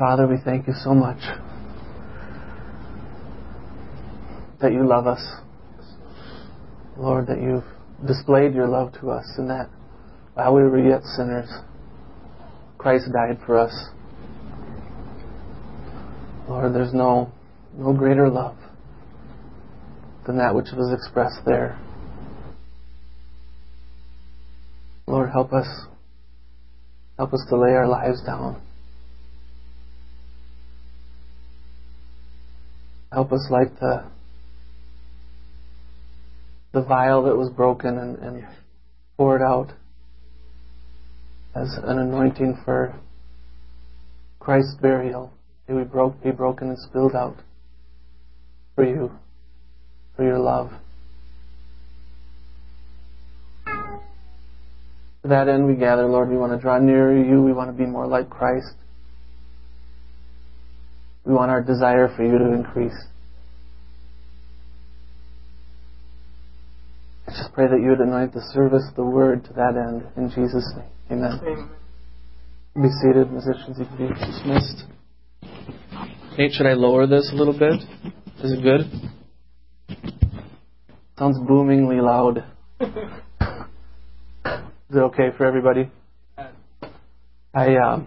Father, we thank you so much that you love us. Lord, that you've displayed your love to us and that while we were yet sinners, Christ died for us. Lord, there's no greater love than that which was expressed there. Lord, help us to lay our lives down. Help us like the vial that was broken and poured out as an anointing for Christ's burial. May we be broken and spilled out for you, for your love. To that end we gather, Lord. We want to draw nearer to you. We want to be more like Christ. We want our desire for you to increase. I just pray that you would anoint the service, the word, to that end. In Jesus' name. Amen. Be seated, musicians. You can be dismissed. Nate, should I lower this a little bit? Is it good? Sounds boomingly loud. Is it okay for everybody? I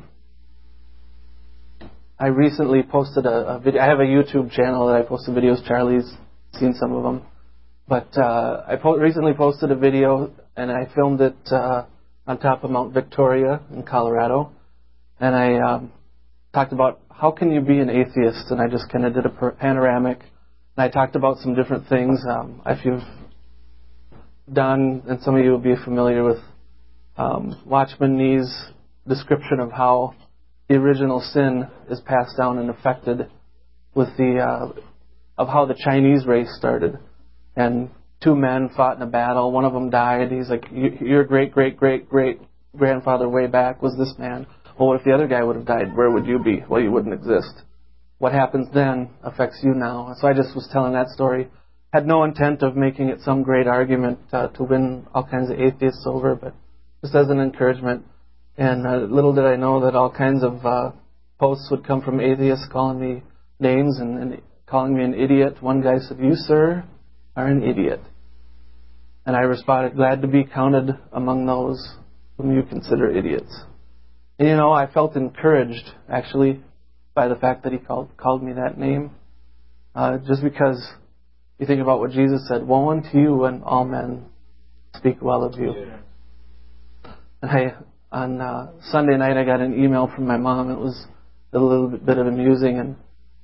recently posted a video. I have a YouTube channel that I post videos. Charlie's seen some of them. But I recently posted a video, and I filmed it on top of Mount Victoria in Colorado. And I talked about how can you be an atheist, and I just kind of did a panoramic. And I talked about some different things. If you've done, and some of you will be familiar with Watchman Nee's description of how the original sin is passed down and affected with of how the Chinese race started. And two men fought in a battle. One of them died. He's like, your great-great-great-great-grandfather way back was this man. Well, what if the other guy would have died? Where would you be? Well, you wouldn't exist. What happens then affects you now. So I just was telling that story. Had no intent of making it some great argument to win all kinds of atheists over, but just as an encouragement. And little did I know that all kinds of posts would come from atheists calling me names and calling me an idiot. One guy said, "You, sir, are an idiot." And I responded, "Glad to be counted among those whom you consider idiots." And I felt encouraged, actually, by the fact that he called me that name. Just because you think about what Jesus said, "Woe unto you when all men speak well of you." Yeah. And on Sunday night, I got an email from my mom. It was a little bit of amusing. And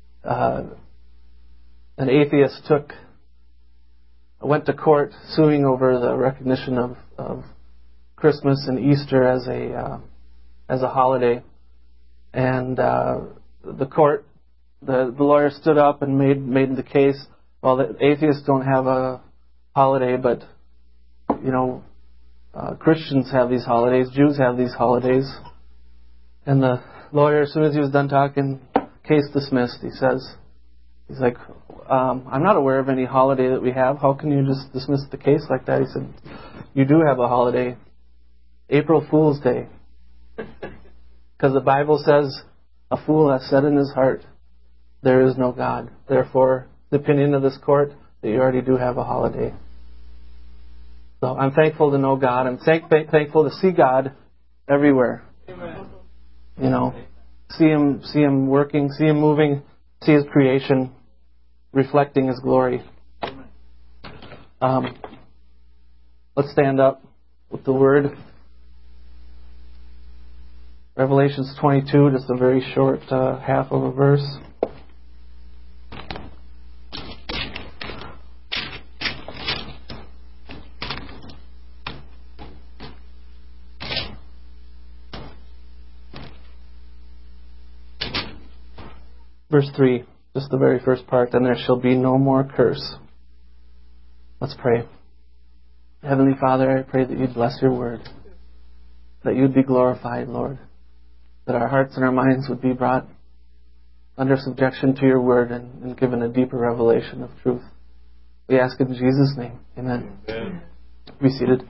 an atheist went to court suing over the recognition of Christmas and Easter as a holiday. And the court, the lawyer stood up and made the case. Well, the atheists don't have a holiday, but Christians have these holidays, Jews have these holidays. And the lawyer, as soon as he was done talking, case dismissed. He's like, I'm not aware of any holiday that we have. How can you just dismiss the case like that? He said, you do have a holiday, April Fool's Day. Because the Bible says, a fool has said in his heart, there is no God. Therefore, the opinion of this court, that you already do have a holiday. So I'm thankful to know God. I'm thankful to see God everywhere. Amen. See Him working, see Him moving, see His creation reflecting His glory. Let's stand up with the Word. Revelations 22, just a very short half of a verse. Verse 3, just the very first part, "And there shall be no more curse." Let's pray. Heavenly Father, I pray that you'd bless your word, that you'd be glorified, Lord, that our hearts and our minds would be brought under subjection to your word and given a deeper revelation of truth. We ask in Jesus' name. Amen. Amen. Be seated.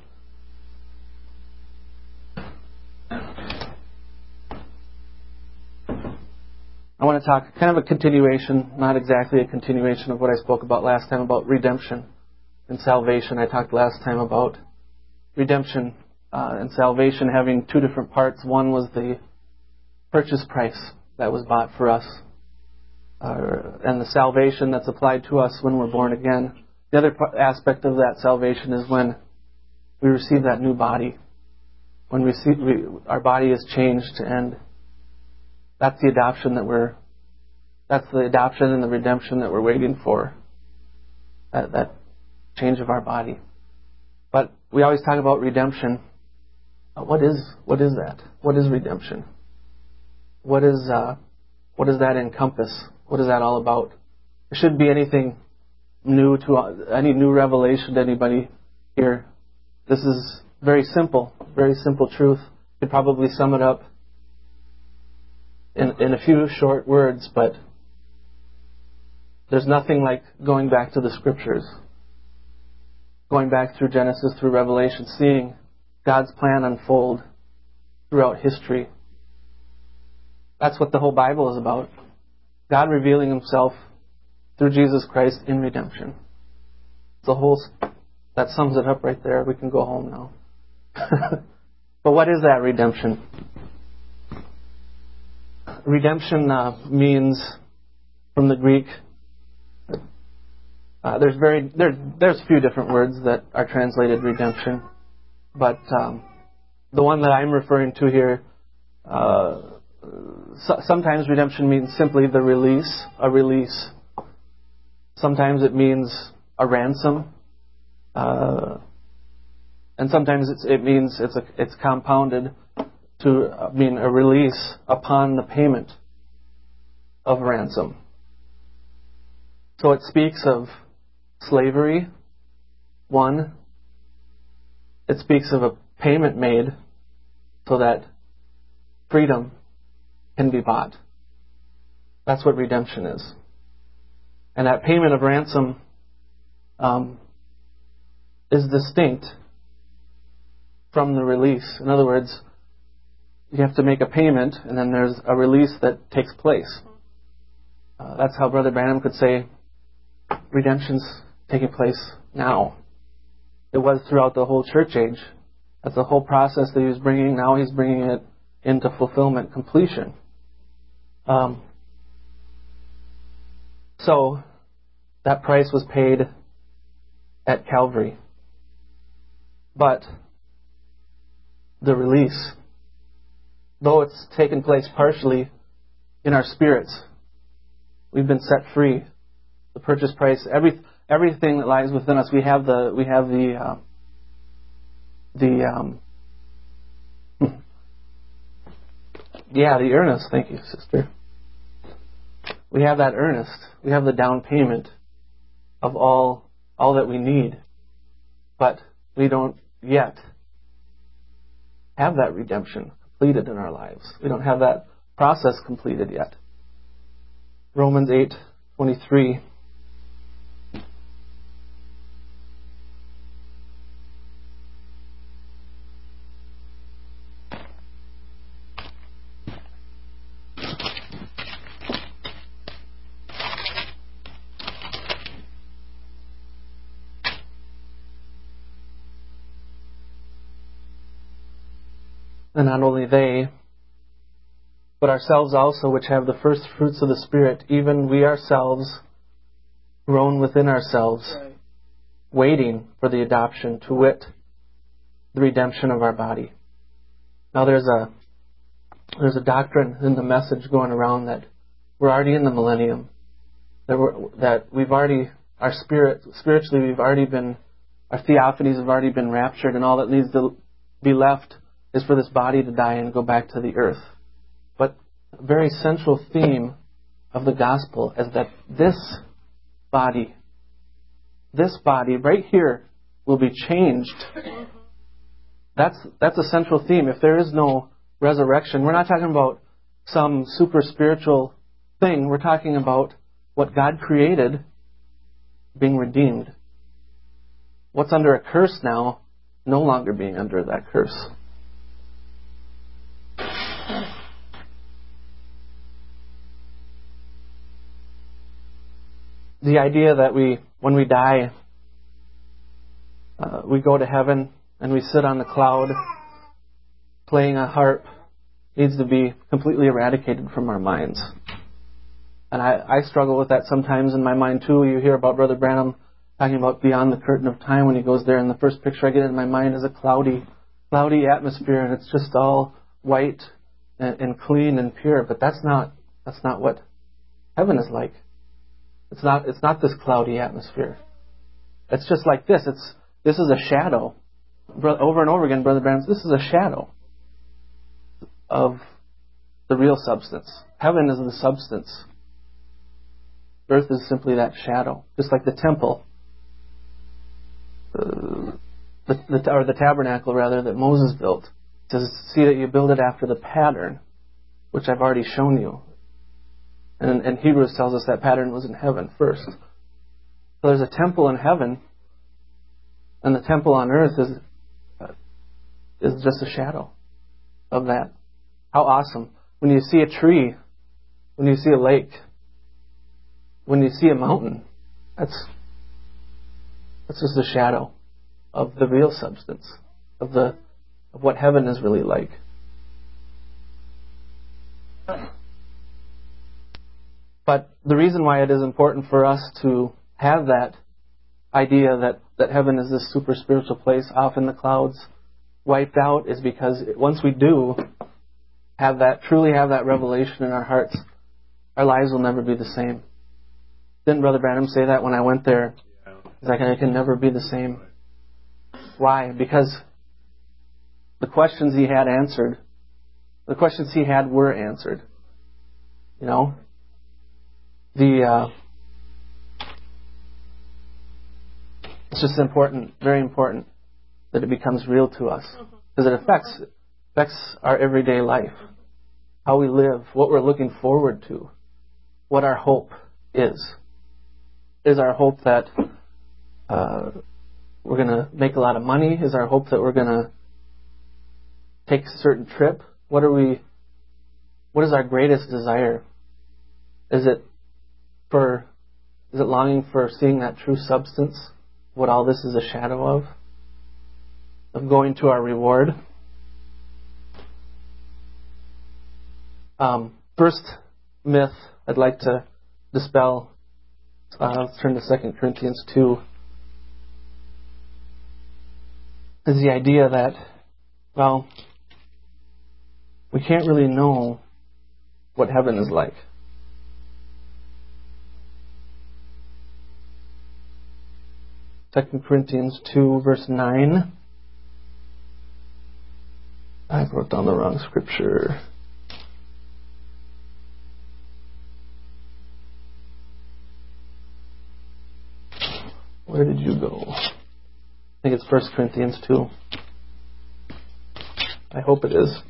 want to talk kind of a continuation, not exactly a continuation of what I spoke about last time about redemption and salvation. I talked last time about redemption and salvation having two different parts. One was the purchase price that was bought for us, and the salvation that's applied to us when we're born again. The other aspect of that salvation is when we receive that new body. When our body is changed, and that's the adoption and the redemption that we're waiting for. That change of our body. But we always talk about redemption. What is that? What is redemption? What does that encompass? What is that all about? There shouldn't be anything new any new revelation to anybody here. This is very simple truth. You could probably sum it up in a few short words, but there's nothing like going back to the Scriptures, going back through Genesis, through Revelation, seeing God's plan unfold throughout history. That's what the whole Bible is about. God revealing Himself through Jesus Christ in redemption. That sums it up right there. We can go home now. But what is that redemption? Redemption means, from the Greek, there's a few different words that are translated redemption, but the one that I'm referring to here, sometimes redemption means simply a release. Sometimes it means a ransom, and sometimes it means it's compounded to mean a release upon the payment of ransom. So it speaks of slavery, one. It speaks of a payment made so that freedom can be bought. That's what redemption is. And that payment of ransom is distinct from the release. In other words, you have to make a payment, and then there's a release that takes place. That's how Brother Branham could say redemption's taking place now. It was throughout the whole church age. That's the whole process that he was bringing. Now he's bringing it into fulfillment, completion. So that price was paid at Calvary. But the release, though it's taken place partially in our spirits, we've been set free. The purchase price, everything that lies within us, we have the earnest. Thank you, sister. We have that earnest. We have the down payment of all that we need, but we don't yet have that redemption completed in our lives. We don't have that process completed yet. Romans 8:23. And not only they, but ourselves also, which have the first fruits of the Spirit, even we ourselves, groan within ourselves, right, waiting for the adoption, to wit, the redemption of our body. Now there's a doctrine in the message going around that we're already in the millennium, that we've already, spiritually we've already been, our theophanies have already been raptured, and all that needs to be left is for this body to die and go back to the earth. But a very central theme of the gospel is that this body right here will be changed. That's a central theme. If there is no resurrection, we're not talking about some super spiritual thing. We're talking about what God created being redeemed. What's under a curse now, no longer being under that curse. The idea that when we die, we go to heaven and we sit on the cloud playing a harp needs to be completely eradicated from our minds. And I struggle with that sometimes in my mind too. You hear about Brother Branham talking about beyond the curtain of time when he goes there, and the first picture I get in my mind is a cloudy atmosphere, and it's just all white and clean and pure. But that's not what heaven is like. It's not this cloudy atmosphere. It's just like this. This is a shadow. Over and over again, Brother Branham, this is a shadow of the real substance. Heaven is the substance. Earth is simply that shadow. Just like the temple, or the tabernacle rather, that Moses built. To see that you build it after the pattern, which I've already shown you. And Hebrews tells us that pattern was in heaven first. So there's a temple in heaven, and the temple on earth is just a shadow of that. How awesome. When you see a tree, when you see a lake, when you see a mountain, that's just a shadow of the real substance, of what heaven is really like. But the reason why it is important for us to have that idea that heaven is this super spiritual place off in the clouds, wiped out, is because once we do truly have that revelation in our hearts, our lives will never be the same. Didn't Brother Branham say that when I went there? He's like, I can never be the same. Why? Because the questions he had were answered. You know? It's just important, very important, that it becomes real to us. Because it affects our everyday life. How we live, what we're looking forward to, what our hope is. Is our hope that we're going to make a lot of money? Is our hope that we're going to take a certain trip? What is our greatest desire? Is it longing for seeing that true substance, what all this is a shadow of going to our reward? First myth I'd like to dispel. Let's turn to 2 Corinthians 2. Is the idea that, well, we can't really know what heaven is like. 2 Corinthians 2, verse 9. I wrote down the wrong scripture. Where did you go? I think it's 1 Corinthians 2. I hope it is.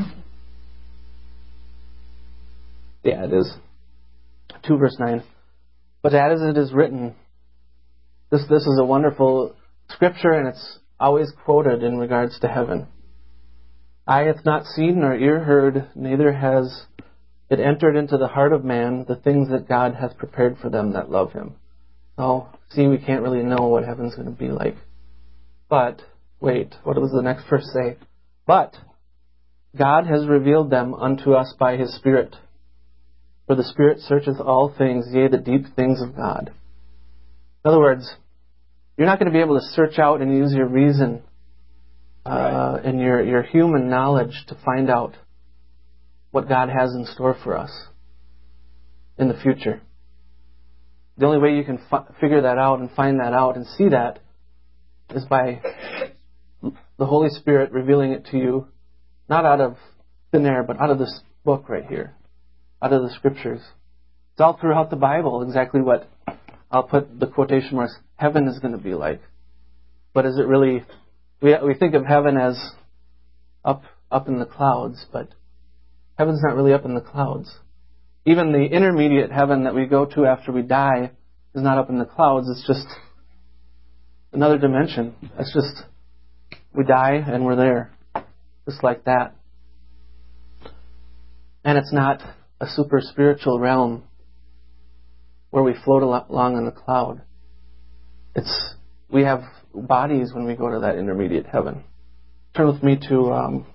Yeah, it is. 2 verse 9. But as it is written, this is a wonderful scripture, and it's always quoted in regards to heaven. Eye hath not seen nor ear heard, neither has it entered into the heart of man the things that God hath prepared for them that love him. So, see, we can't really know what heaven's going to be like. But, wait, what does the next verse say? But God has revealed them unto us by his Spirit. For the Spirit searcheth all things, yea, the deep things of God. In other words, you're not going to be able to search out and use your reason and your human knowledge to find out what God has in store for us in the future. The only way you can figure that out and find that out and see that is by the Holy Spirit revealing it to you, not out of thin air, but out of this book right here, out of the Scriptures. It's all throughout the Bible exactly what, I'll put the quotation marks, heaven is going to be like. But is it really, we think of heaven as up in the clouds, but heaven's not really up in the clouds. Even the intermediate heaven that we go to after we die is not up in the clouds. It's just another dimension. It's just, we die and we're there. Just like that. And it's not a super spiritual realm. where we float along in a cloud. We have bodies when we go to that intermediate heaven. Turn with me to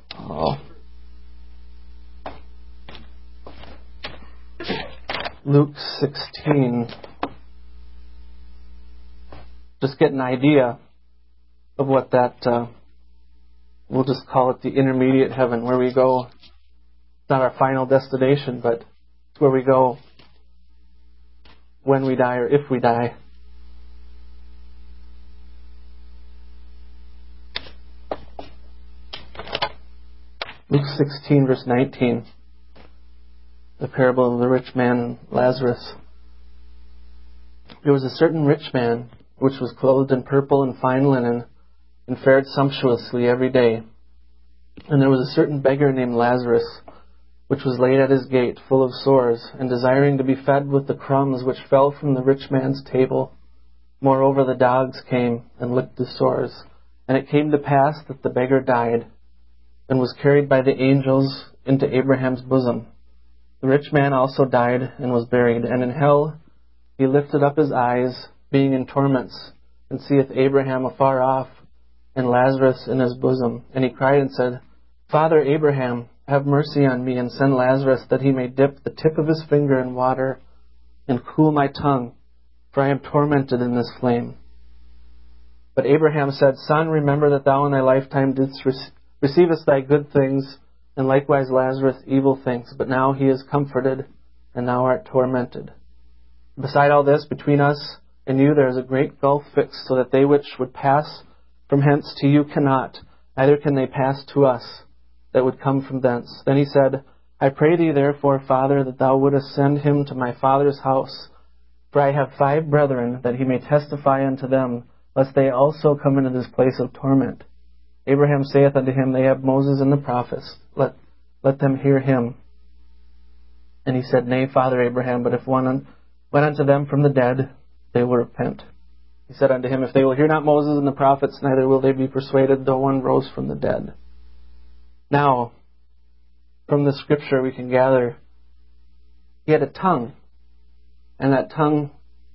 Luke 16. Just get an idea of what that, we'll just call it the intermediate heaven, where we go. It's not our final destination, but it's where we go when we die or if we die. Luke 16, verse 19. The parable of the rich man and Lazarus. There was a certain rich man which was clothed in purple and fine linen, and fared sumptuously every day. And there was a certain beggar named Lazarus, which was laid at his gate, full of sores, and desiring to be fed with the crumbs which fell from the rich man's table. Moreover, the dogs came and licked the sores. And it came to pass that the beggar died, and was carried by the angels into Abraham's bosom. The rich man also died and was buried, and in hell he lifted up his eyes, being in torments, and seeth Abraham afar off, and Lazarus in his bosom. And he cried and said, Father Abraham, have mercy on me, and send Lazarus, that he may dip the tip of his finger in water, and cool my tongue, for I am tormented in this flame. But Abraham said, Son, remember that thou in thy lifetime didst receivest thy good things, and likewise Lazarus evil things. But now he is comforted, and thou art tormented. Beside all this, between us and you there is a great gulf fixed, so that they which would pass from hence to you cannot, neither can they pass to us that would come from thence. Then he said, I pray thee therefore, Father, that thou wouldest send him to my father's house. For I have 5 brethren, that he may testify unto them, lest they also come into this place of torment. Abraham saith unto him, They have Moses and the prophets. Let them hear him. And he said, Nay, Father Abraham, but if one went unto them from the dead, they will repent. He said unto him, If they will hear not Moses and the prophets, neither will they be persuaded, though one rose from the dead. Now, from the scripture we can gather, he had a tongue, and that tongue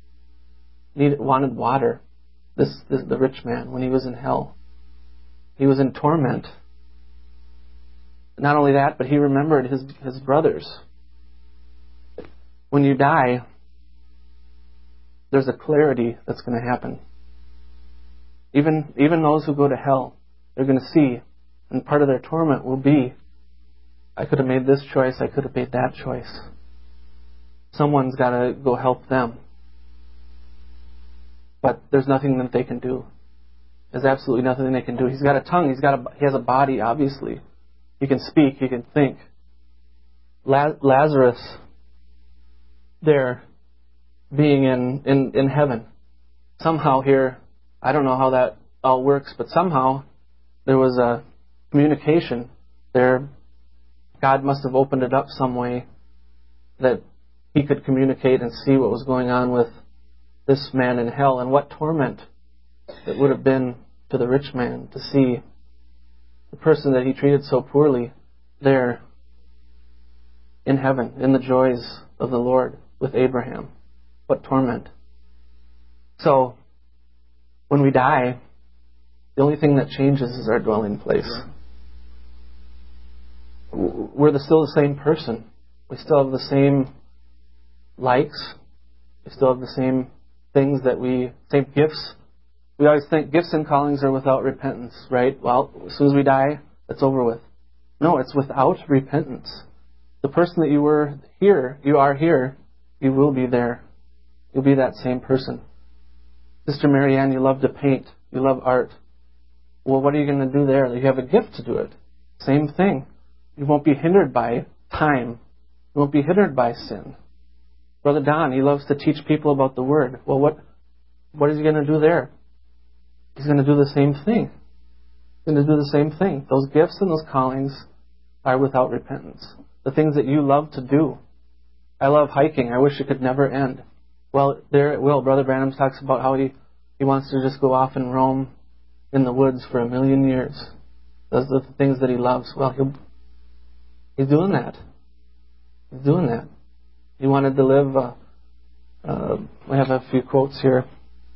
wanted water. The rich man, when he was in hell, he was in torment. Not only that, but he remembered his brothers. When you die, there's a clarity that's going to happen. Even those who go to hell, they're going to see, and part of their torment will be, I could have made this choice, I could have made that choice. Someone's got to go help them. But there's nothing that they can do. There's absolutely nothing they can do. He's got a tongue, he has a body, obviously. He can speak, he can think. Lazarus, there, being in heaven. Somehow here, I don't know how that all works, but somehow there was a communication there. God must have opened it up some way that he could communicate and see what was going on with this man in hell, and what torment it would have been to the rich man to see the person that he treated so poorly there in heaven, in the joys of the Lord with Abraham. What torment. So, when we die, the only thing that changes is our dwelling place. We're still the same person. We still have the same likes. We still have the same things same gifts. We always think gifts and callings are without repentance, right? Well, as soon as we die, it's over with. No, it's without repentance. The person that you are here, you will be there. You'll be that same person. Sister Marianne, you love to paint. You love art. Well, what are you going to do there? You have a gift to do it. Same thing. You won't be hindered by time. You won't be hindered by sin. Brother Don, he loves to teach people about the Word. Well, what is he going to do there? He's going to do the same thing. He's going to do the same thing. Those gifts and those callings are without repentance. The things that you love to do. I love hiking. I wish it could never end. Well, there it will. Brother Branham talks about how he wants to just go off and roam in the woods for 1,000,000 years. Those are the things that he loves. Well, he's doing that. He's doing that. He wanted to live We have a few quotes here.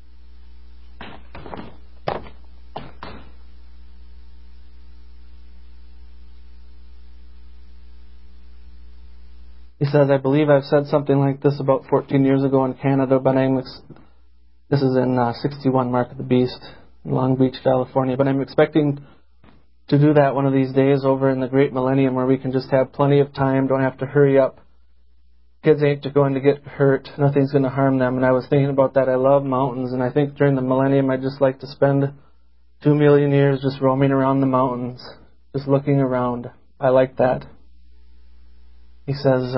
He says, I believe I've said something like this about 14 years ago in Canada, but this is in 61 Mark of the Beast, in Long Beach, California. But I'm expecting to do that one of these days over in the Great Millennium, where we can just have plenty of time, don't have to hurry up. Kids ain't going to get hurt. Nothing's going to harm them. And I was thinking about that. I love mountains, and I think during the millennium I'd just like to spend 2 million years just roaming around the mountains, just looking around. I like that. He says,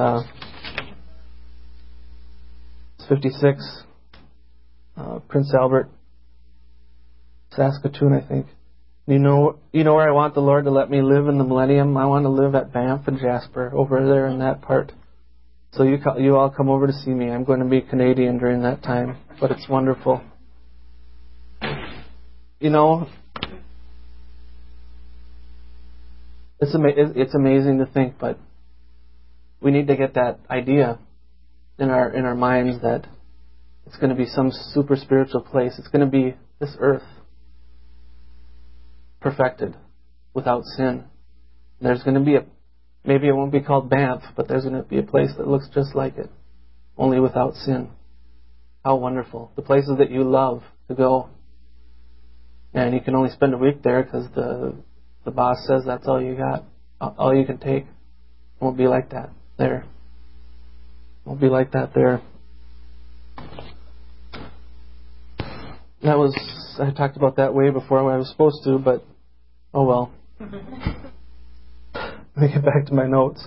56, Prince Albert, Saskatoon, I think. You know where I want the Lord to let me live in the millennium? I want to live at Banff and Jasper, over there in that part. So you all come over to see me. I'm going to be Canadian during that time, but it's wonderful. You know, it's amazing to think, but we need to get that idea in our minds that it's going to be some super spiritual place. It's going to be this earth perfected without sin. There's going to be maybe it won't be called Banff, but there's going to be a place that looks just like it, only without sin. How wonderful. The places that you love to go. And you can only spend a week there because the boss says that's all you got, all you can take. It won't be like that there. Won't be like that there. I talked about that way before I was supposed to, but oh well. Let me get back to my notes.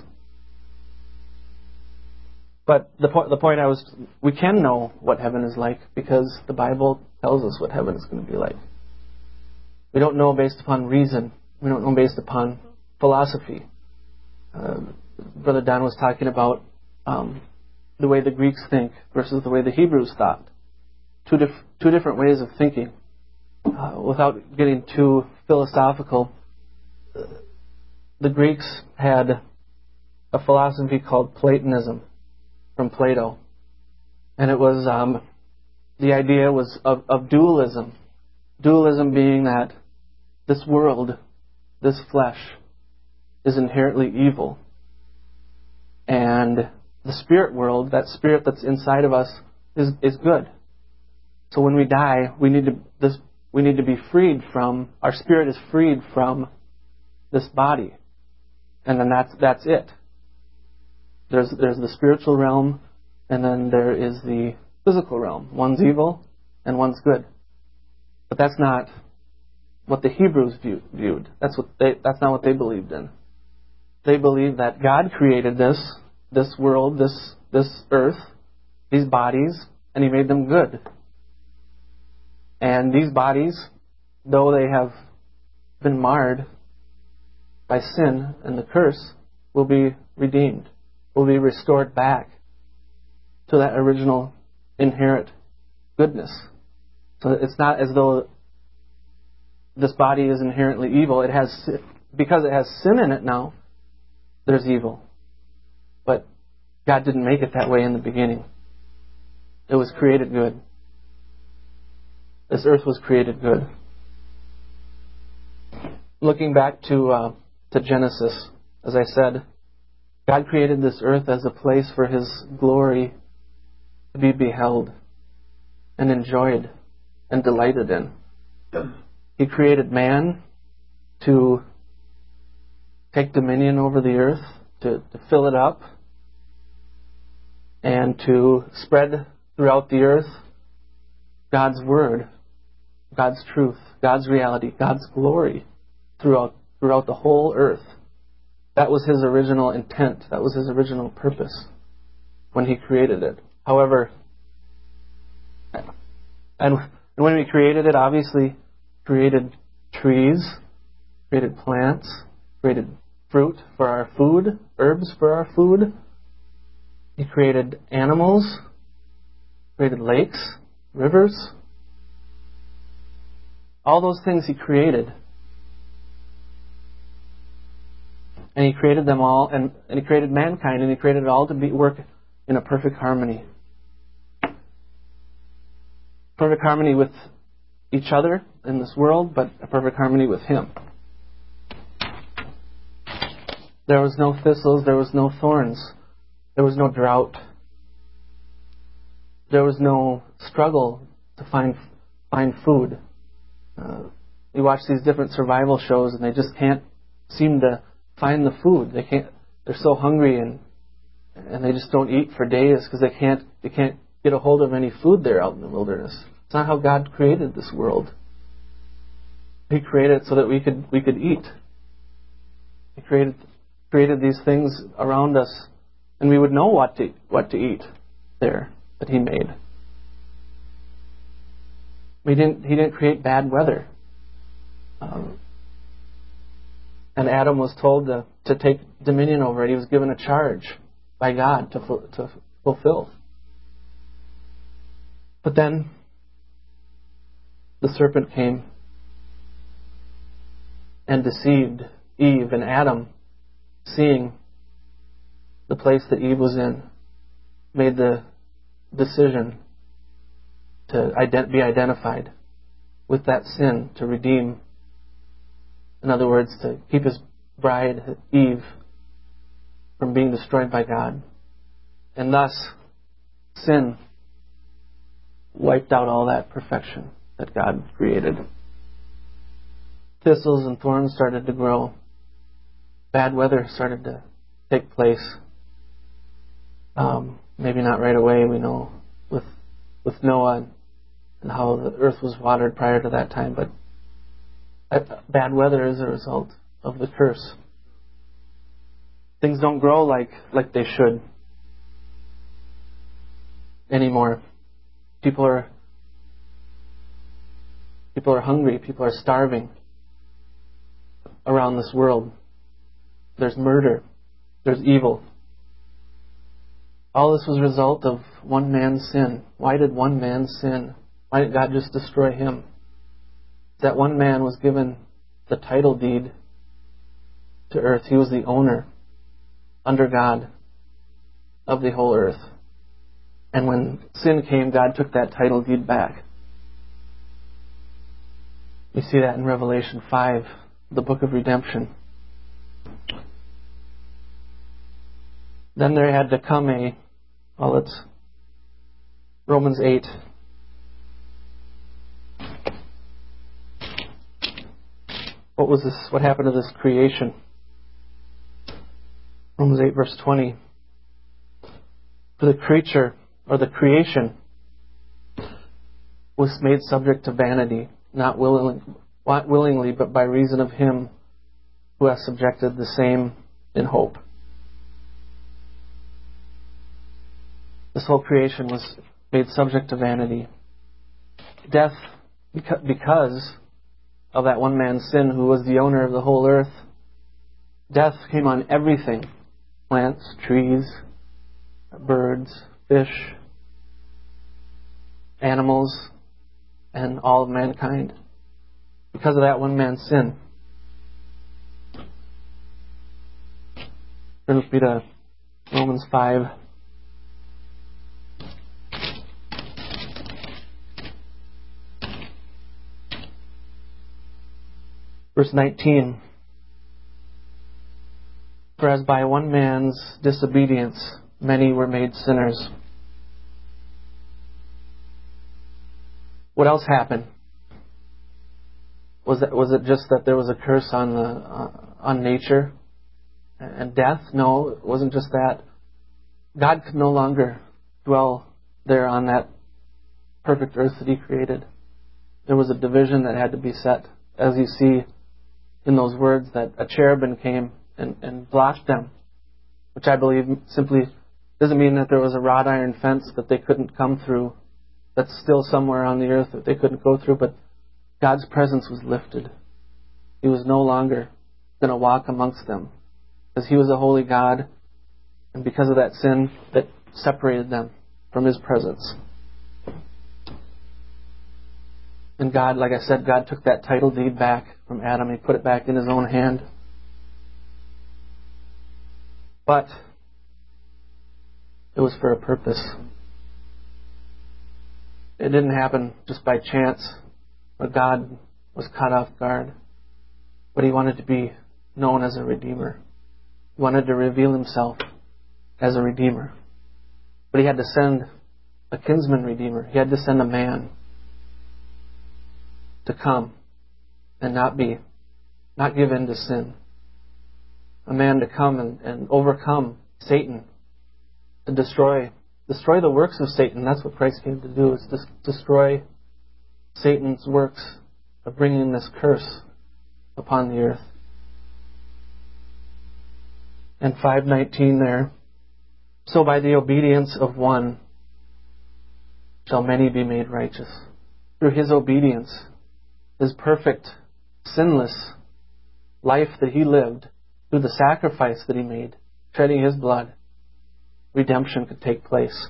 But the point we can know what heaven is like because the Bible tells us what heaven is going to be like. We don't know based upon reason. We don't know based upon philosophy. Brother Don was talking about the way the Greeks think versus the way the Hebrews thought. Two different ways of thinking. Without getting too philosophical, the Greeks had a philosophy called Platonism from Plato. And it was, the idea was of dualism. Dualism being that this world, this flesh, is inherently evil. And the spirit world, that spirit that's inside of us, is good. So when we die, we need to be freed from, our spirit is freed from this body. And then that's it. There's the spiritual realm, and then there is the physical realm. One's evil and one's good. But that's not what the Hebrews viewed. That's not what they believed in. They believed that God created this world, this earth, these bodies, and He made them good. And these bodies, though they have been marred by sin and the curse, will be redeemed, will be restored back to that original inherent goodness. So it's not as though this body is inherently evil. Because it has sin in it now, there's evil. But God didn't make it that way in the beginning. It was created good. This earth was created good. Looking back to Genesis, as I said, God created this earth as a place for His glory to be beheld and enjoyed and delighted in. He created man to take dominion over the earth, to fill it up, and to spread throughout the earth God's Word, God's truth, God's reality, God's glory throughout the whole earth. That was His original intent. That was His original purpose when He created it. However, and when He created it, obviously created trees, created plants, created fruit for our food, herbs for our food. He created animals, created lakes, rivers. All those things He created. And He created them all, and He created mankind, and He created it all to work in a perfect harmony. perfect harmony with each other in this world, but a perfect harmony with Him. There was no thistles, there was no thorns, there was no drought. There was no struggle to find food. You watch these different survival shows and they just can't seem to find the food. They're so hungry and they just don't eat for days because they can't get a hold of any food there out in the wilderness. It's not how God created this world. He created it so that we could eat. He created these things around us, and we would know what to eat there that He made. He didn't create bad weather. And Adam was told to take dominion over it. He was given a charge by God to fulfill. But then the serpent came and deceived Eve, and Adam, seeing the place that Eve was in, made the decision to be identified with that sin, to redeem. In other words, to keep his bride, Eve, from being destroyed by God. And thus, sin wiped out all that perfection that God created. Thistles and thorns started to grow. Bad weather started to take place. Maybe not right away, we know, with Noah and how the earth was watered prior to that time, but bad weather is a result of the curse. Things don't grow like they should anymore. People are hungry. People are starving around this world. There's murder. There's evil. All this was a result of one man's sin. Why did one man sin? Why didn't God just destroy him? That one man was given the title deed to earth. He was the owner, under God, of the whole earth. And when sin came, God took that title deed back. We see that in Revelation 5, the book of redemption. Then there had to come it's Romans 8. What was this? What happened to this creation? Romans 8 verse 20. For the creature, or the creation, was made subject to vanity, not willingly, but by reason of Him who has subjected the same in hope. This whole creation was made subject to vanity. Death, because of that one man's sin, who was the owner of the whole earth, death came on everything. Plants, trees, birds, fish, animals, and all of mankind. Because of that one man's sin. Turn with me to Romans 5. Verse 19. For as by one man's disobedience many were made sinners. What else happened? Was it just that there was a curse on nature and death? No, it wasn't just that. God could no longer dwell there on that perfect earth that He created. There was a division that had to be set, as you see in those words, that a cherubim came and blocked them, which I believe simply doesn't mean that there was a wrought iron fence that they couldn't come through, that's still somewhere on the earth that they couldn't go through, but God's presence was lifted. He was no longer going to walk amongst them, because He was a holy God, and because of that sin that separated them from His presence. And God, like I said, God took that title deed back from Adam. He put it back in His own hand. But it was for a purpose. It didn't happen just by chance, but God was caught off guard. But He wanted to be known as a Redeemer. He wanted to reveal Himself as a Redeemer. But He had to send a kinsman Redeemer. He had to send a man to come and not give in to sin. A man to come and overcome Satan, to destroy the works of Satan. That's what Christ came to do, is to destroy Satan's works of bringing this curse upon the earth. And 5:19 there, so by the obedience of one shall many be made righteous. Through His obedience, His perfect, sinless life that He lived, through the sacrifice that He made, shedding His blood, redemption could take place.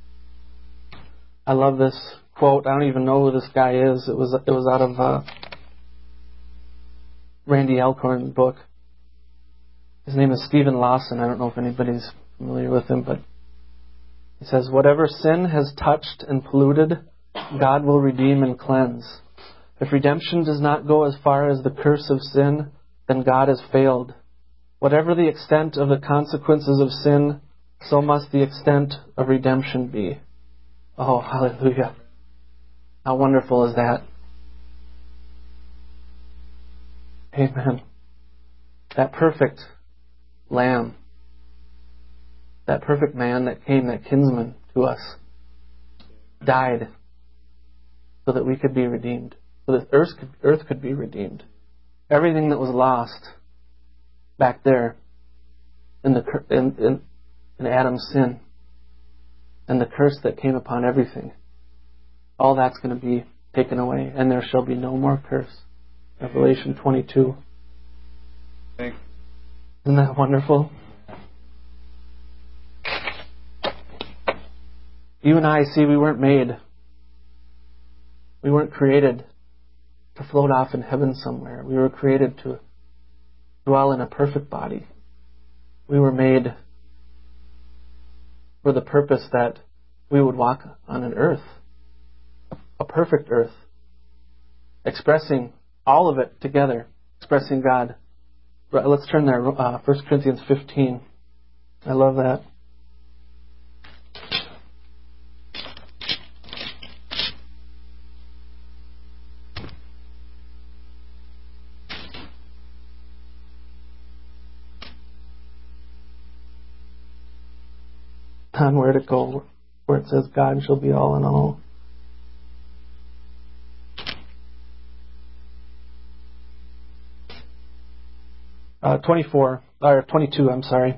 I love this quote. I don't even know who this guy is. It was out of Randy Alcorn's book. His name is Stephen Lawson. I don't know if anybody's familiar with him, but he says, whatever sin has touched and polluted, God will redeem and cleanse. If redemption does not go as far as the curse of sin, then God has failed. Whatever the extent of the consequences of sin, so must the extent of redemption be. Oh, hallelujah. How wonderful is that? Amen. That perfect Lamb, that perfect man that came, that kinsman to us, died so that we could be redeemed, so that earth could be redeemed. Everything that was lost back there in Adam's sin and the curse that came upon everything, all that's going to be taken away, and there shall be no more curse. Revelation 22. Thanks. Isn't that wonderful? You and I, see, we weren't created to float off in heaven somewhere. We were created to dwell in a perfect body. We were made for the purpose that we would walk on an earth, a perfect earth, expressing all of it together, expressing God. Let's turn there, 1 Corinthians 15. I love that. On where to go, where it says God shall be all in all. Uh, 22, I'm sorry.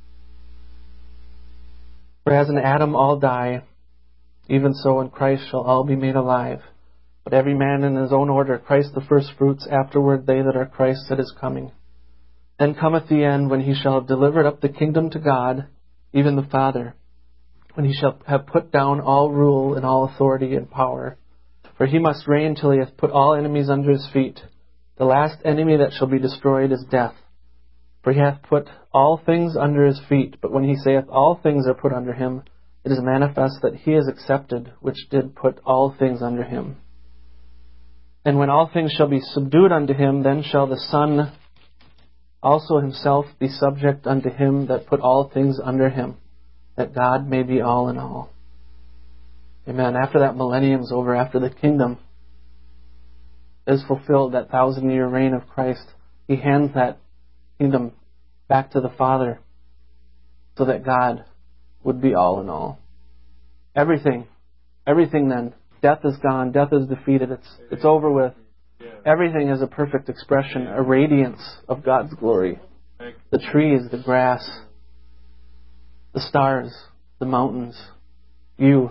For as in Adam all die, even so in Christ shall all be made alive. But every man in his own order, Christ the first fruits, afterward they that are Christ's at His coming. Then cometh the end, when He shall have delivered up the kingdom to God, even the Father, when He shall have put down all rule and all authority and power. For He must reign till He hath put all enemies under His feet. The last enemy that shall be destroyed is death. For He hath put all things under His feet. But when He saith all things are put under Him, it is manifest that He is accepted, which did put all things under Him. And when all things shall be subdued unto Him, then shall the Son also Himself be subject unto Him that put all things under Him, that God may be all in all. Amen. After that millennium's over, after the kingdom is fulfilled, that 1,000-year reign of Christ, He hands that kingdom back to the Father so that God would be all in all. Everything then. Death is gone. Death is defeated. It's over with. Everything is a perfect expression, a radiance of God's glory. The trees, the grass, the stars, the mountains, you.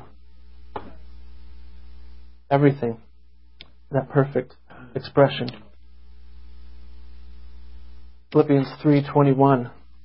Everything. That perfect expression. Philippians 3:21.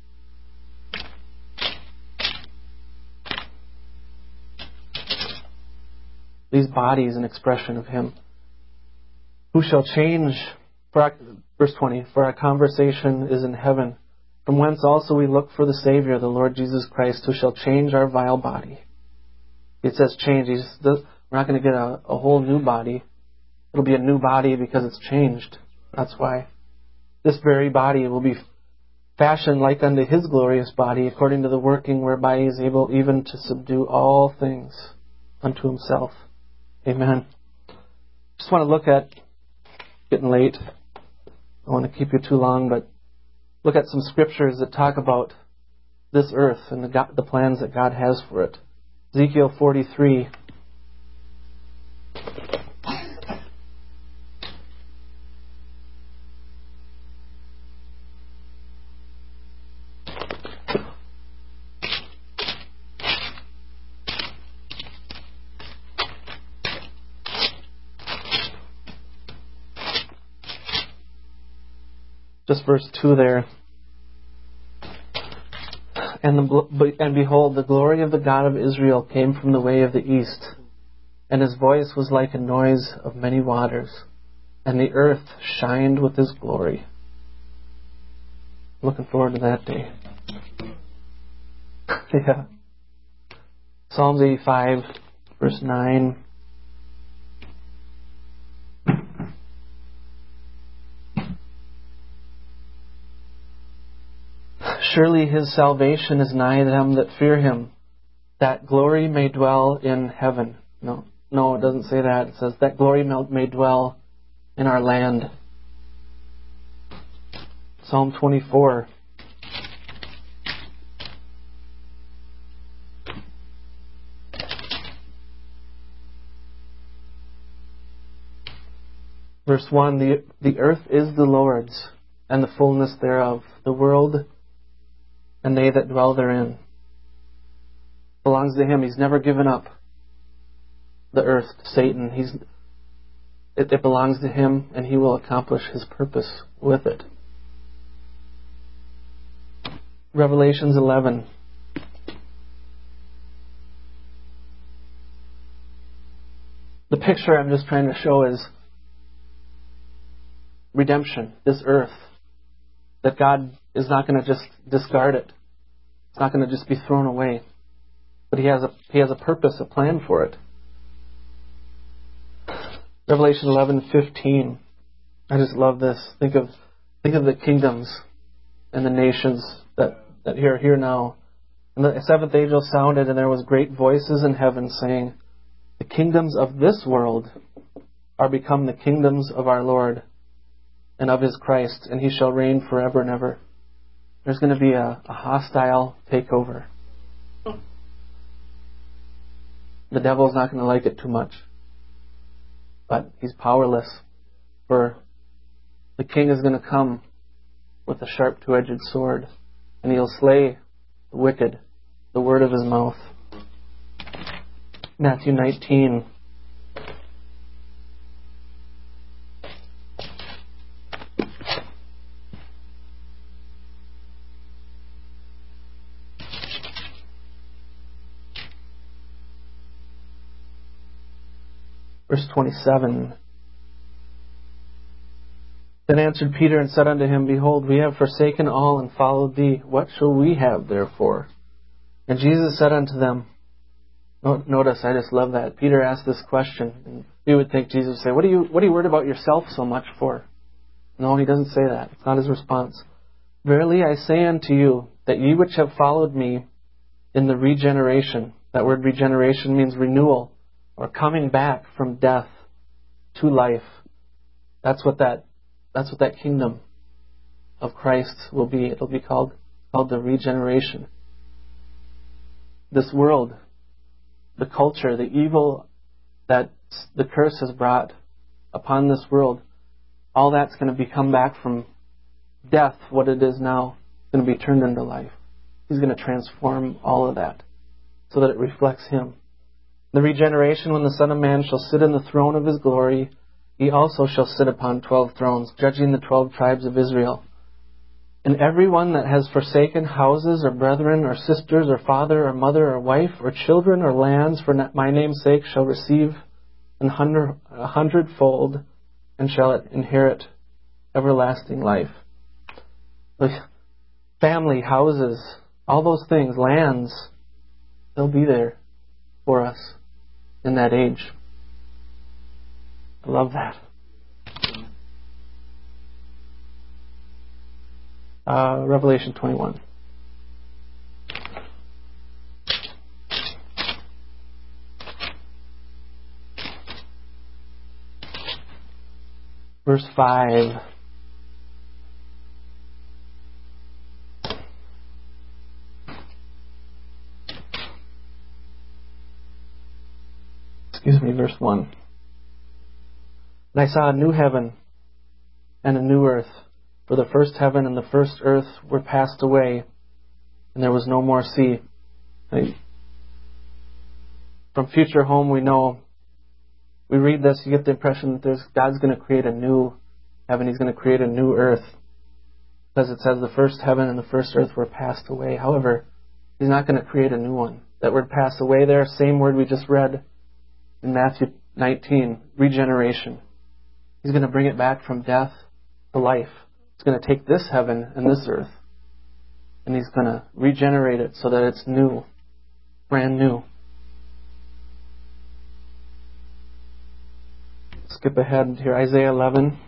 These bodies, an expression of Him. Who shall change, verse 20, for our conversation is in heaven, from whence also we look for the Savior, the Lord Jesus Christ, who shall change our vile body. It says change. We're not going to get a whole new body. It'll be a new body because it's changed. That's why. This very body will be fashioned like unto His glorious body, according to the working whereby He is able even to subdue all things unto Himself. Amen. Just want to look at, getting late, I don't want to keep you too long, but look at some scriptures that talk about this earth and the plans that God has for it. Ezekiel 43. Just verse 2 there. And behold, the glory of the God of Israel came from the way of the east, and His voice was like a noise of many waters, and the earth shined with His glory. Looking forward to that day. Yeah. Psalms 85, verse 9. Surely His salvation is nigh them that fear Him, that glory may dwell in heaven. No, it doesn't say that. It says that glory may dwell in our land. Psalm 24. Verse 1, the earth is the Lord's, and the fullness thereof, the world and they that dwell therein. Belongs to Him. He's never given up the earth to Satan. It belongs to Him, and He will accomplish His purpose with it. Revelations 11. The picture I'm just trying to show is redemption, this earth, that God is not going to just discard it. It's not going to just be thrown away. But He has a purpose, a plan for it. Revelation 11:15. I just love this. Think of the kingdoms and the nations that are here now. And the seventh angel sounded, and there was great voices in heaven saying, the kingdoms of this world are become the kingdoms of our Lord and of His Christ, and He shall reign forever and ever. There's going to be a hostile takeover. The devil's not going to like it too much. But he's powerless. For the king is going to come with a sharp two-edged sword, and he'll slay the wicked, the word of his mouth. Matthew 19. Verse 27. Then answered Peter and said unto him, Behold, we have forsaken all and followed thee. What shall we have therefore? And Jesus said unto them, notice, I just love that. Peter asked this question, and we would think Jesus would say, What are you worried about yourself so much for? No, He doesn't say that. It's not His response. Verily I say unto you, that ye which have followed me in the regeneration, that word regeneration means renewal, or coming back from death to life. That's what that kingdom of Christ will be. It'll be called the regeneration. This world, the culture, the evil that the curse has brought upon this world, all that's going to be come back from death, what it is now, going to be turned into life. He's going to transform all of that so that it reflects Him. The regeneration, when the Son of Man shall sit in the throne of His glory, He also shall sit upon 12 thrones, judging the 12 tribes of Israel. And every one that has forsaken houses, or brethren, or sisters, or father, or mother, or wife, or children, or lands, for my name's sake, shall receive a hundredfold, and shall inherit everlasting life. Family, houses, all those things, lands, they'll be there for us in that age. I love that. Revelation 21. Verse 5. Verse 1. And I saw a new heaven and a new earth, for the first heaven and the first earth were passed away, and there was no more sea. From Future Home, we know, we read this, you get the impression that God's going to create a new heaven. He's going to create a new earth. Because it says the first heaven and the first earth were passed away. However, He's not going to create a new one. That word pass away there, same word we just read in Matthew 19, regeneration. He's going to bring it back from death to life. He's going to take this heaven and this earth, and He's going to regenerate it so that it's new, brand new. Skip ahead here, Isaiah 11.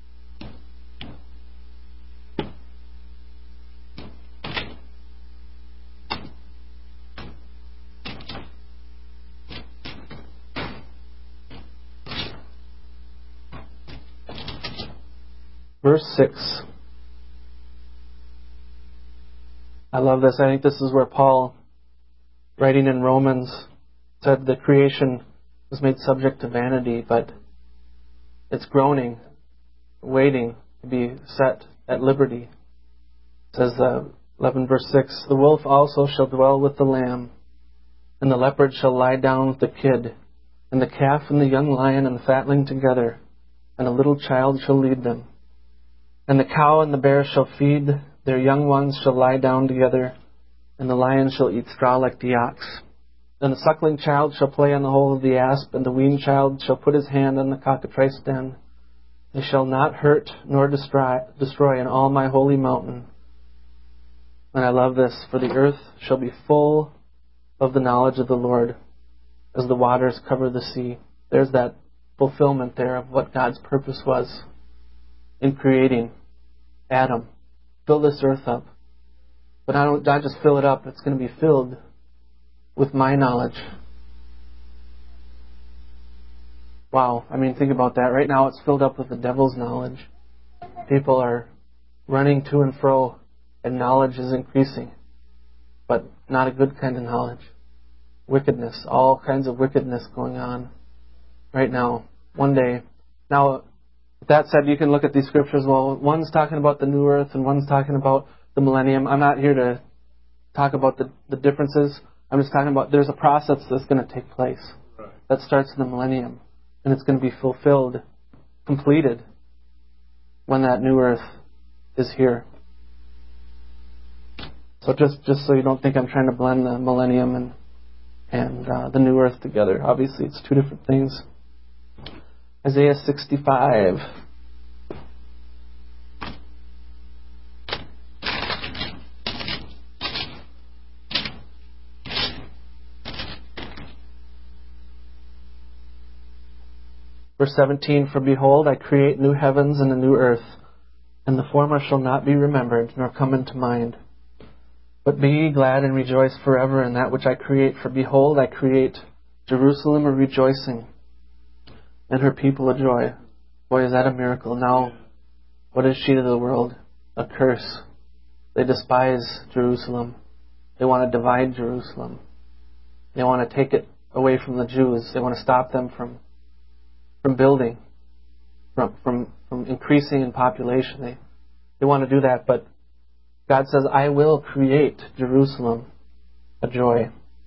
Verse 6. I love this. I think this is where Paul, writing in Romans, said the creation was made subject to vanity, but it's groaning, waiting to be set at liberty. It says 11 verse 6, the wolf also shall dwell with the lamb, and the leopard shall lie down with the kid, and the calf and the young lion and the fatling together, and a little child shall lead them. And the cow and the bear shall feed, their young ones shall lie down together, and the lion shall eat straw like the ox. And the suckling child shall play on the hole of the asp, and the weaned child shall put his hand on the cockatrice den. They shall not hurt nor destroy in all my holy mountain. And I love this, for the earth shall be full of the knowledge of the Lord, as the waters cover the sea. There's that fulfillment there of what God's purpose was in creating Adam. Fill this earth up. But not just fill it up, it's going to be filled with my knowledge. Wow, I mean, think about that. Right now it's filled up with the devil's knowledge. People are running to and fro, and knowledge is increasing. But not a good kind of knowledge. Wickedness, all kinds of wickedness going on right now. One day. Now, with that said, you can look at these scriptures. Well, one's talking about the new earth and one's talking about the millennium. I'm not here to talk about the differences. I'm just talking about there's a process that's going to take place that starts in the millennium, and it's going to be fulfilled, completed, when that new earth is here. So just so you don't think I'm trying to blend the millennium and the new earth together. Obviously, it's two different things. Isaiah 65. Verse 17, for behold, I create new heavens and a new earth, and the former shall not be remembered, nor come into mind. But be ye glad and rejoice forever in that which I create. For behold, I create Jerusalem a rejoicing, and her people a joy. Boy, is that a miracle. Now, what is she to the world? A curse. They despise Jerusalem. They want to divide Jerusalem. They want to take it away from the Jews. They want to stop them from building, from increasing in population. They want to do that, but God says, I will create Jerusalem a joy,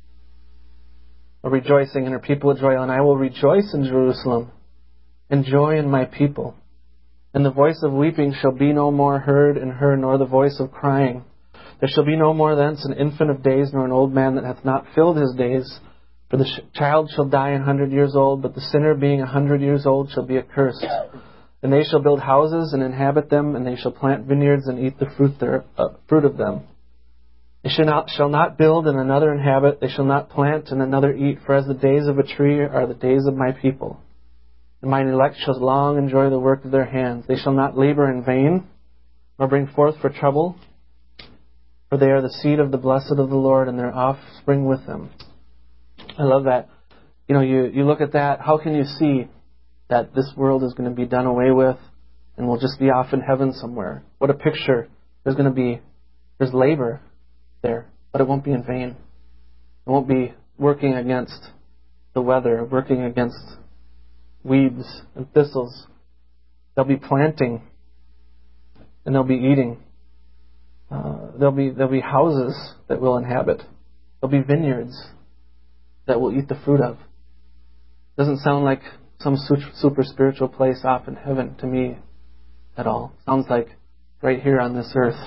a rejoicing, and her people a joy, and I will rejoice in Jerusalem, and joy in my people. And the voice of weeping shall be no more heard in her, nor the voice of crying. There shall be no more thence an infant of days, nor an old man that hath not filled his days. For the child shall die 100 years old, but the sinner being 100 years old shall be accursed. And they shall build houses and inhabit them, and they shall plant vineyards and eat the fruit of them. They shall not build and another inhabit. They shall not plant and another eat. For as the days of a tree are the days of my people. And mine elect shall long enjoy the work of their hands. They shall not labor in vain, nor bring forth for trouble. For they are the seed of the blessed of the Lord, and their offspring with them. I love that. You look at that. How can you see that this world is going to be done away with and we'll just be off in heaven somewhere? What a picture. There's labor there, but it won't be in vain. It won't be working against the weather, working against weeds and thistles. They'll be planting and they'll be eating. There'll be houses that we'll inhabit. There'll be vineyards that we'll eat the fruit of. Doesn't sound like some super spiritual place off in heaven to me at all. Sounds like right here on this earth.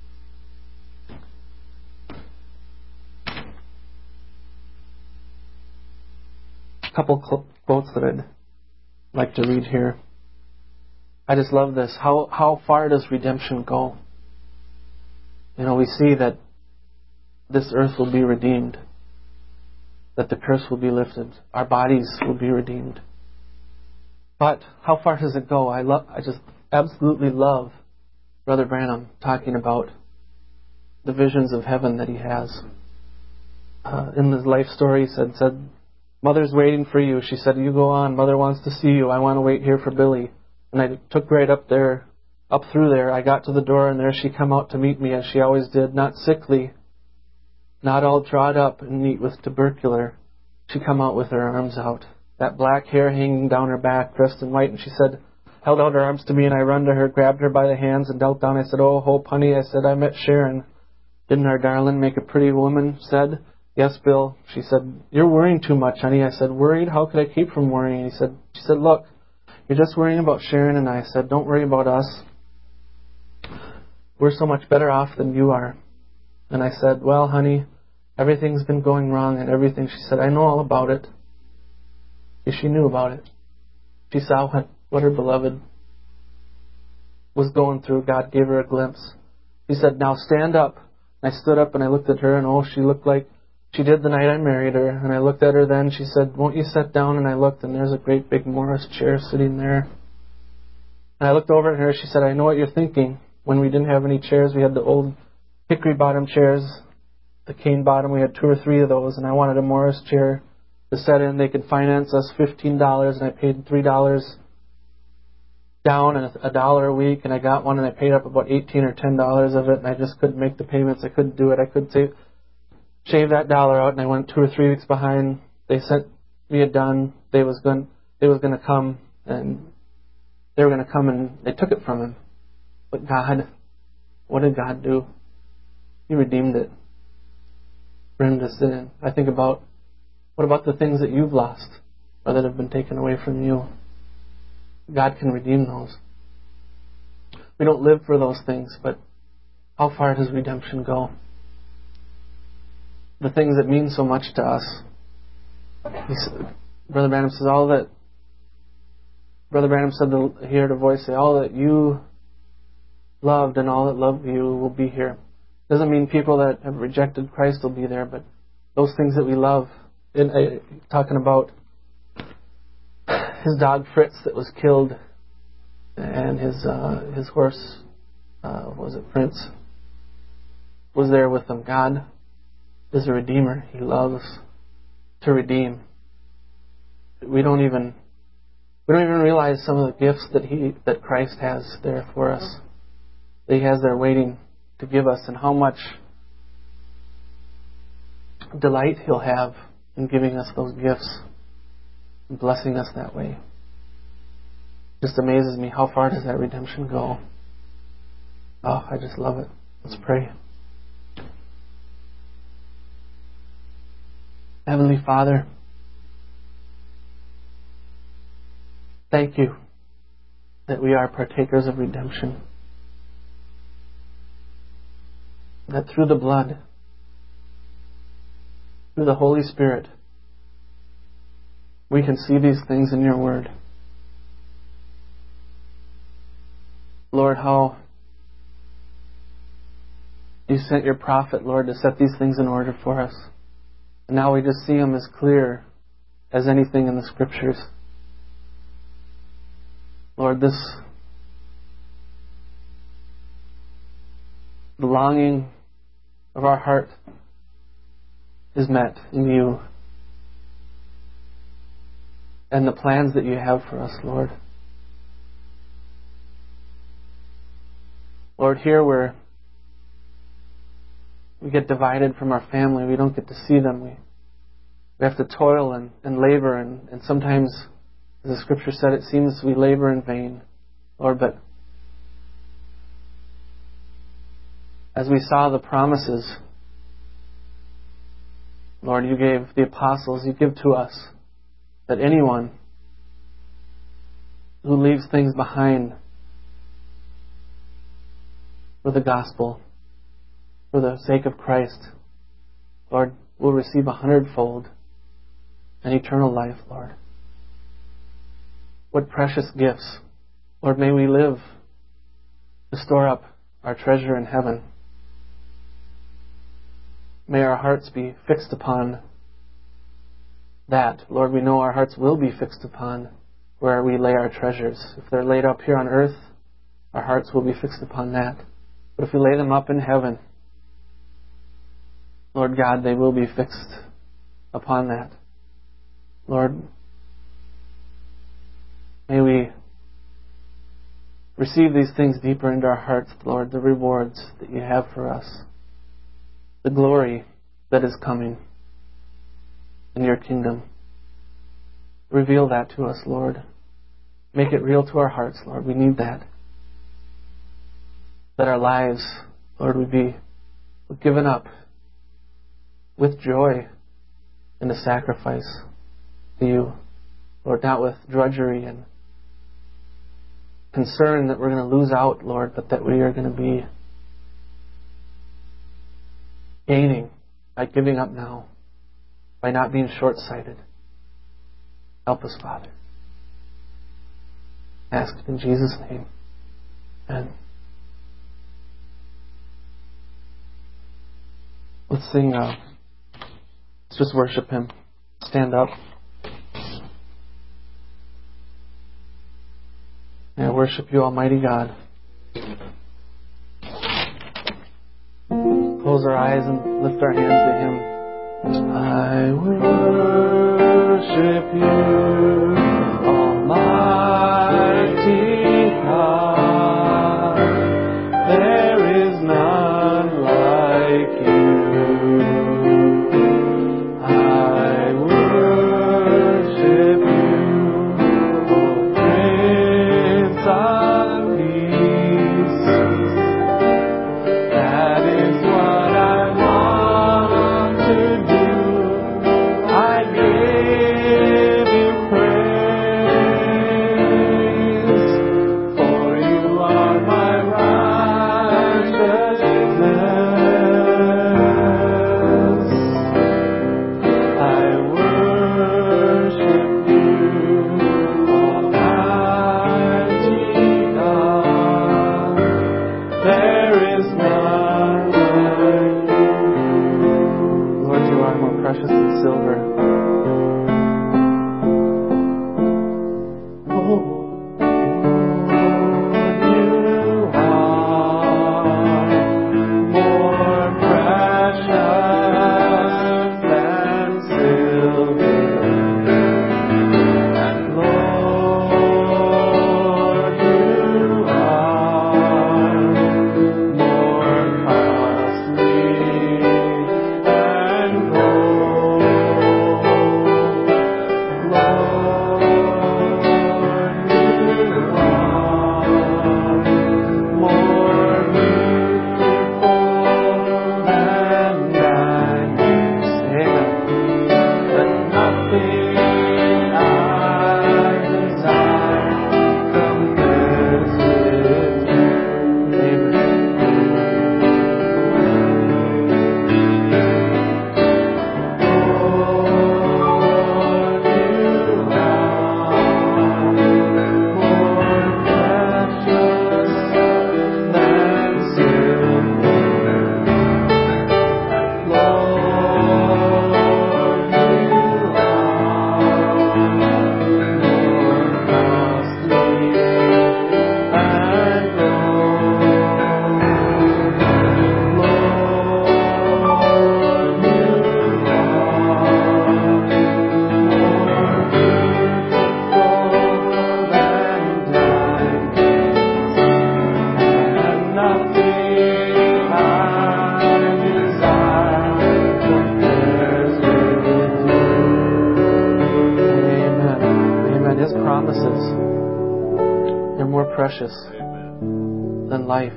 A couple quotes that I'd like to read here. I just love this. How far does redemption go? We see that this earth will be redeemed, that the curse will be lifted, our bodies will be redeemed. But how far does it go? I just absolutely love Brother Branham talking about the visions of heaven that he has. In his life story, he said, Mother's waiting for you. She said, you go on. Mother wants to see you. I want to wait here for Billy. And I took right up through there. I got to the door, and there she come out to meet me, as she always did, not sickly, not all drawed up and neat with tubercular. She come out with her arms out, that black hair hanging down her back, dressed in white, and she said, held out her arms to me, and I run to her, grabbed her by the hands, and knelt down. I said, oh, Hope, honey, I said, I met Sharon. Didn't our darling make a pretty woman? Said, yes, Bill. She said, you're worrying too much, honey. I said, worried? How could I keep from worrying? She said, look, you're just worrying about Sharon and I. Said, don't worry about us. We're so much better off than you are. And I said, well, honey, everything's been going wrong and everything. She said, I know all about it. She knew about it. She saw what her beloved was going through. God gave her a glimpse. He said, now stand up. And I stood up and I looked at her, and she looked like she did the night I married her. And I looked at her then. She said, won't you sit down? And I looked, and there's a great big Morris chair sitting there. And I looked over at her. She said, I know what you're thinking. When we didn't have any chairs, we had the old hickory bottom chairs, the cane bottom. We had 2 or 3 of those, and I wanted a Morris chair to set in. They could finance us $15, and I paid $3 down and $1 a week, and I got one, and I paid up about $18 or $10 of it, and I just couldn't make the payments. I couldn't do it. I could shave that dollar out, and I went 2 or 3 weeks behind. They sent me a done. They was going to come, and they were going to come, and they took it from him. But God, what did God do? He redeemed it. Bring us in. I think about, what about the things that you've lost or that have been taken away from you? God can redeem those. We don't live for those things, but how far does redemption go? The things that mean so much to us. Brother Branham says, Brother Branham said, he heard a voice say, all that you loved and all that love you will be here. Doesn't mean people that have rejected Christ will be there, but those things that we love. Talking about his dog Fritz that was killed, and his horse, was it Prince, was there with them. God is a redeemer. He loves to redeem. We don't even realize some of the gifts that Christ has there for us. That He has there waiting to give us, and how much delight He'll have in giving us those gifts and blessing us that way. Just amazes me, how far does that redemption go? Oh, I just love it. Let's pray. Heavenly Father, thank you that we are partakers of redemption. That through the blood, through the Holy Spirit, we can see these things in your word. Lord, how You sent your prophet, Lord, to set these things in order for us. And now we just see them as clear as anything in the Scriptures. Lord, the longing of our heart is met in you. And the plans that you have for us, Lord. Lord, here where we get divided from our family, we don't get to see them. We have to toil and labor, and sometimes, as the Scripture said, it seems we labor in vain. Lord, but as we saw the promises, Lord, you gave the apostles, you give to us, that anyone who leaves things behind for the gospel, for the sake of Christ, Lord, will receive 100-fold an eternal life, Lord. What precious gifts. Lord, may we live to store up our treasure in heaven. May our hearts be fixed upon that. Lord, we know our hearts will be fixed upon where we lay our treasures. If they're laid up here on earth, our hearts will be fixed upon that. But if we lay them up in heaven, Lord God, they will be fixed upon that. Lord, may we receive these things deeper into our hearts, Lord, the rewards that you have for us, the glory that is coming in your kingdom. Reveal that to us, Lord. Make it real to our hearts, Lord. We need that. That our lives, Lord, would be given up with joy in the sacrifice to you. Lord, not with drudgery and concern that we're going to lose out, Lord, but that we are going to be gaining by giving up now, by not being short-sighted. Help us, Father. Ask in Jesus' name. Amen. Let's sing, let's just worship Him. Stand up. And I worship you, Almighty God. Close our eyes and lift our hands to Him. I worship you, Almighty God. There is none like you. I worship you, O Prince of Peace. That is what I want to do. I give you praise. precious than life.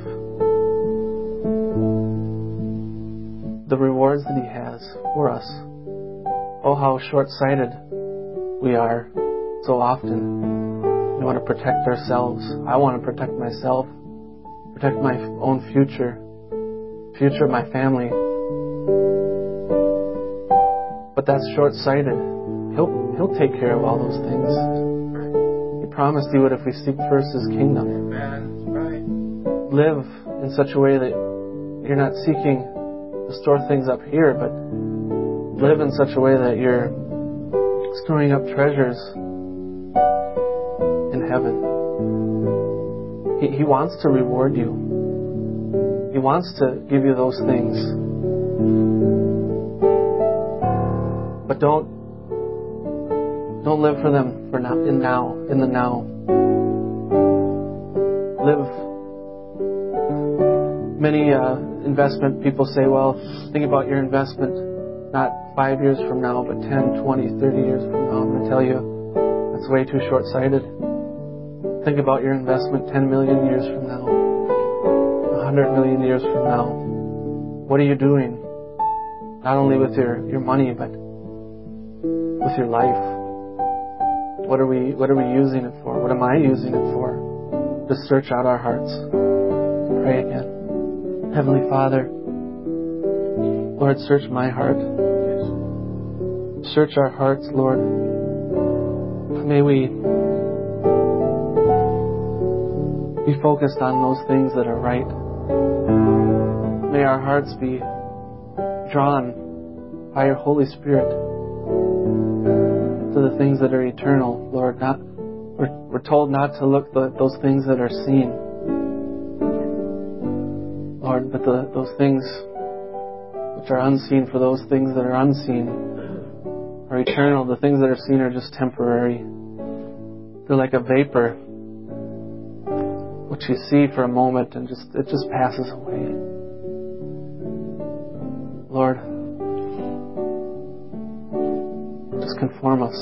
The rewards that He has for us. Oh, how short-sighted we are so often. We want to protect ourselves. I want to protect myself, protect my own future of my family. But that's short-sighted. He'll take care of all those things. He promised He would if we seek first His kingdom. Live in such a way that you're not seeking to store things up here, but live in such a way that you're storing up treasures in heaven. He wants to reward you. He wants to give you those things. But don't live for them for now, in the now. Live. Many investment people say, well, think about your investment not 5 years from now, but 10, 20, 30 years from now. I'm going to tell you, that's way too short-sighted. Think about your investment 10 million years from now, 100 million years from now. What are you doing? Not only with your money, but with your life. What are we using it for? What am I using it for? Just search out our hearts. Pray again. Heavenly Father, Lord, search my heart. Search our hearts, Lord. May we be focused on those things that are right. May our hearts be drawn by your Holy Spirit to the things that are eternal, Lord. We're told not to look at those things that are seen, Lord, but those things which are unseen, for those things that are unseen are eternal. The things that are seen are just temporary. They're like a vapor which you see for a moment and it just passes away. Lord, just conform us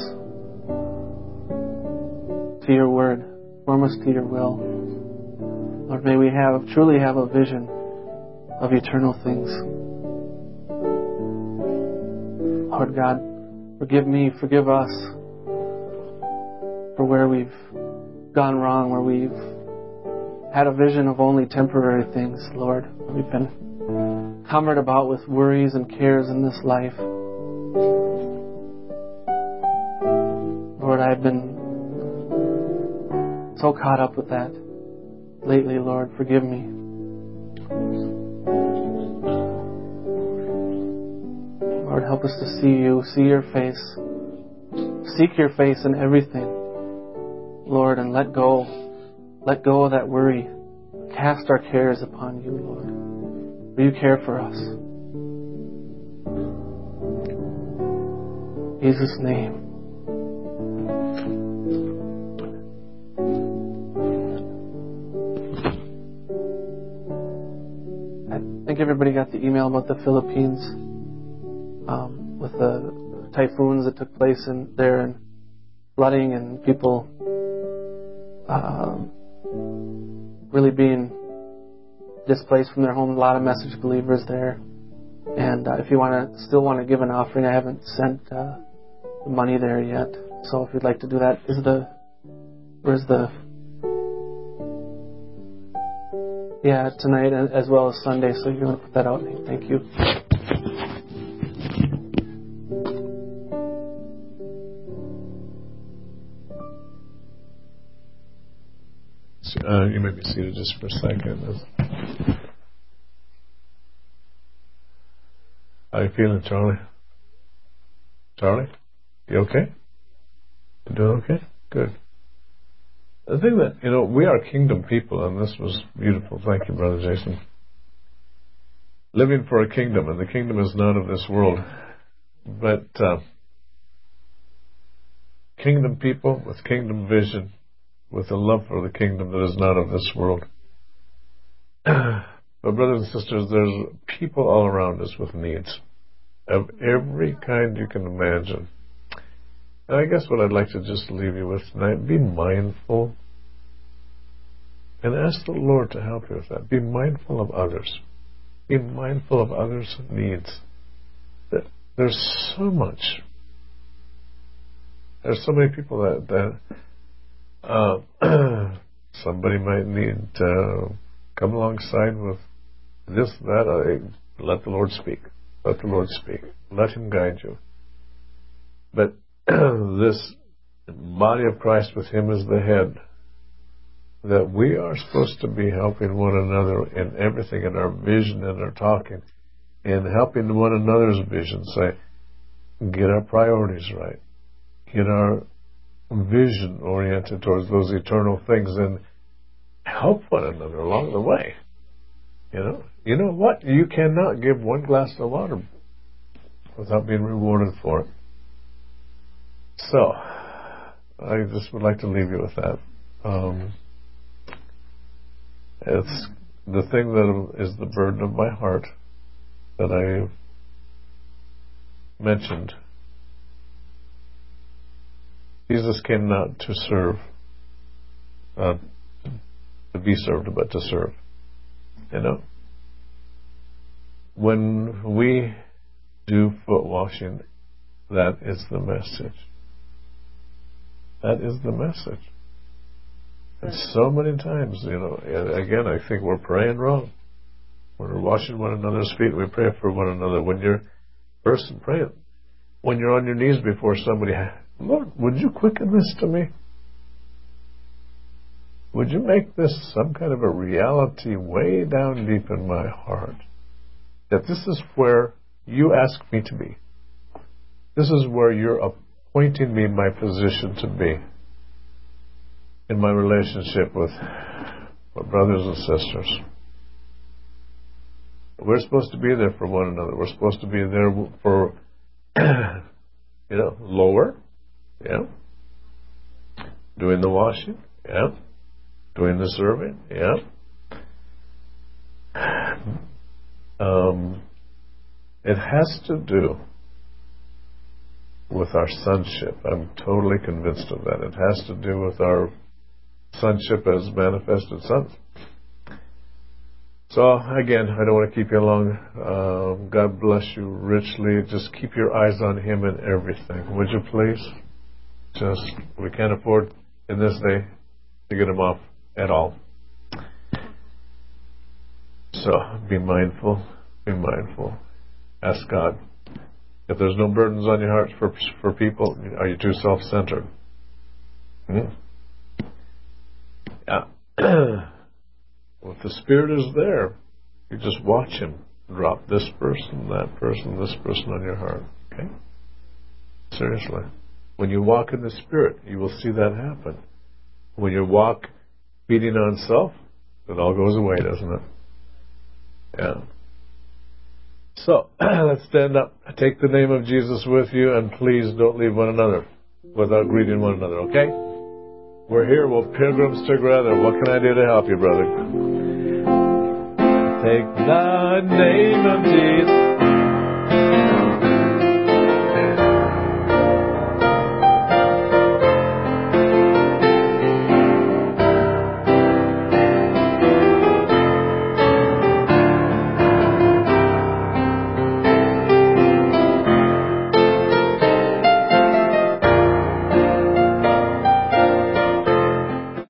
to your word. Conform us to your will. Lord, may we truly have a vision of eternal things. Lord God, forgive me, forgive us for where we've gone wrong, where we've had a vision of only temporary things, Lord. We've been cumbered about with worries and cares in this life. Lord, I've been so caught up with that lately, Lord. Forgive me. Lord, help us to see you, see your face. Seek your face in everything, Lord, and let go of that worry. Cast our cares upon you, Lord. For you care for us. In Jesus' name. I think everybody got the email about the Philippines, with the typhoons that took place in there and flooding and people really being displaced from their homes. A lot of message believers there. And if you still want to give an offering, I haven't sent the money there yet. So if you'd like to do that, tonight as well as Sunday. So if you want to put that out, thank you. You may be seated just for a second. How are you feeling, Charlie? Charlie? You okay? You doing okay? Good. The thing that, we are kingdom people, and this was beautiful. Thank you, Brother Jason. Living for a kingdom, and the kingdom is not of this world. But kingdom people with kingdom vision, with a love for the kingdom that is not of this world. But brothers and sisters, there's people all around us with needs of every kind you can imagine. And I guess what I'd like to just leave you with tonight, be mindful And ask the Lord to help you with that. Be mindful of others. Be mindful of others' needs. There's so much. There's so many people that somebody might need to come alongside with this, that. Let the Lord speak. Let the Lord speak. Let Him guide you. But this body of Christ with Him as the head, that we are supposed to be helping one another in everything, in our vision and our talking, and helping one another's vision. Say, get our priorities right. Get our vision oriented towards those eternal things, and help one another along the way. You know what? You cannot give one glass of water without being rewarded for it. So, I just would like to leave you with that. It's the thing that is the burden of my heart that I mentioned. Jesus came not to serve, to be served, but to serve. When we do foot washing, that is the message. That is the message. And so many times, again, I think we're praying wrong. When we're washing one another's feet, we pray for one another. When you're praying, when you're on your knees before somebody, Lord, would you quicken this to me? Would you make this some kind of a reality way down deep in my heart? That this is where you ask me to be. This is where you're appointing me my position to be in my relationship with my brothers and sisters. We're supposed to be there for one another. We're supposed to be there for, lower, doing the washing, doing the serving, it has to do with our sonship. I'm totally convinced of that. It has to do with our sonship as manifested sons. So, again, I don't want to keep you long. God bless you richly. Just keep your eyes on Him in everything. Would you please? We can't afford in this day to get Him off at all. So, be mindful. Be mindful. Ask God. If there's no burdens on your heart for people, are you too self-centered? Yeah. Well, if the Spirit is there, you just watch Him drop this person, that person, this person on your heart. Okay? Seriously. When you walk in the Spirit, you will see that happen. When you walk feeding on self, it all goes away, doesn't it? Yeah. So, let's stand up. Take the name of Jesus with you, and please don't leave one another without greeting one another, okay? We're here. We're pilgrims together. What can I do to help you, brother? Take the name of Jesus.